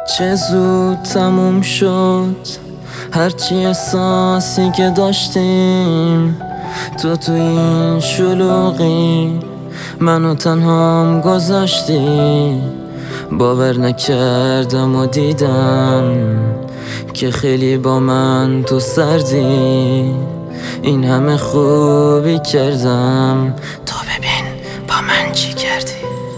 چه زود تموم شد هرچی احساسی که داشتیم، تو این شلوغی منو تنهام گذاشتی. باور نکردم و دیدم که خیلی با من تو سردی. این همه خوبی کردم تا ببین با من چی کردی.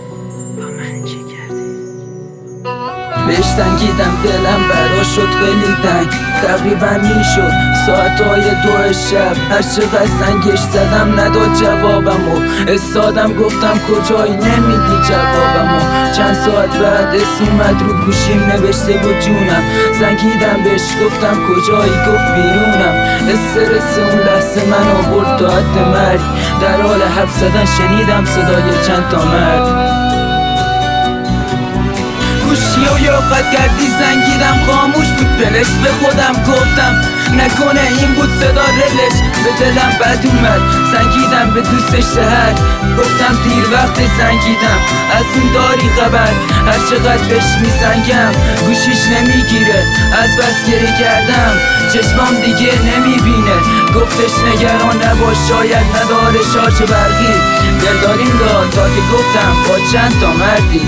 بهش سنگیدم دلم برا شد خیلی تنگ، تقریبا میشد ساعتهای 2 شب. هر چقدر سنگش زدم نداد جوابمو. استادم گفتم کجایی نمیدی جوابمو. چند ساعت بعد اسم اومد رو گوشیم نوشته بود جونم. زنگیدم بهش گفتم کجایی، گفت بیرونم. استرس اون لحظه من آورد تا حد مرگ. در حال حرف زدن شنیدم صدای چند تا مرد. گوشی و یاقت کردی زنگیدم خاموش بود دلش. به خودم گفتم نکنه این بود صدا رلش. به دلم بد اومد زنگیدم به دوستش سحر. گفتم دیر وقت زنگیدم از اون داری خبر. هر چقدر بهش میزنگم گوشیش نمیگیره. از بس گریه کردم چشمام دیگه نمیبینه. گفتش نگران نباش شاید نداره شارژ برقی. دلداریم داد تا که گفتم با چند تا مردی.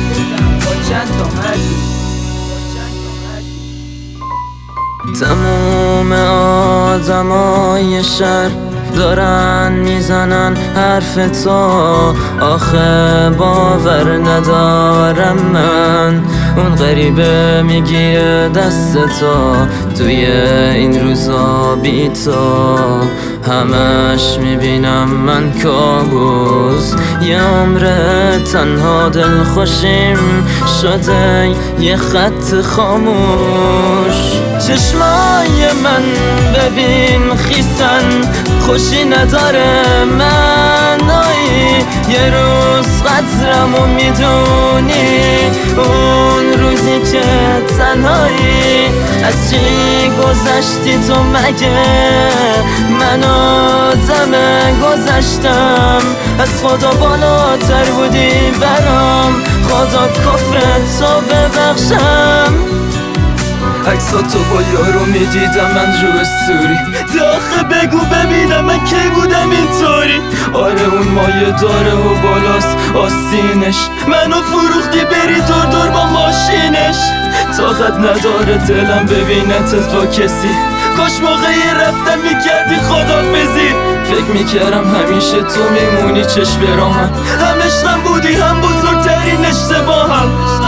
تموم آدمای شهر دارن میزنن حرف تو. آخه باور ندارم من اون غریبه میگیره دست تو. توی این روزا بی تو همش میبینم من کابوس. یه عمر تنها دل خوشیم شده یه خط خاموش. چشمای من ببین خیسن خوشی نداره منایی. یه روز قدرمو میدونی اون روزی که تنهایی. از چی گذشتی تو مگه؟ من آدم گذشتم از خدا بالاتر بودی برام. خدا کفرتو ببخشم. عکساتو با یارو میدیدم من رو استوری. داخل بگو ببینم من کی بودم اینطوری. آره اون مایه داره و بالاست آستینش. منو فروختی بری دور با ماشینش. طاقت نداره دلم ببینتت با کسی. کاش موقعی رفتن میکردی خدافزی. فکر میکردم همیشه تو میمونی چشم برامم. هم عشقم بودی هم بزرگترین اشتباهم.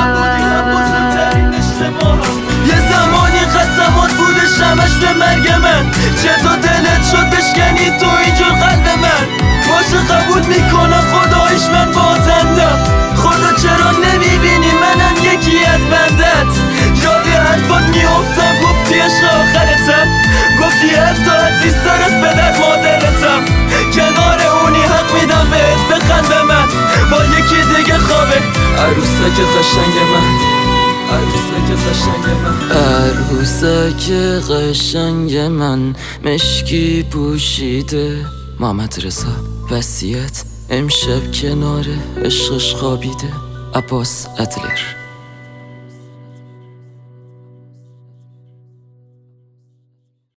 یه زمانی قسمات بودش همش به مرگ من. چطور دلت شد بشکنی تو اینجور قلب من. باشه قبول میکنم خدایش من بازندم. خدا چرا نمیبینی منم یکی از بندت. یادی حرفات میافتم گفتی عشق آخرتم. گفتی حتی عزیزتر از پدر مادرتم. کنار اونی حق میدم بهت بخند به من. با یکی دیگه خوابه عروسک قشنگ من. عروسک قشنگ من مشکی پوشیده. محمد رضا وصیت امشب کنار عشقش خوابیده. عباس ادلر.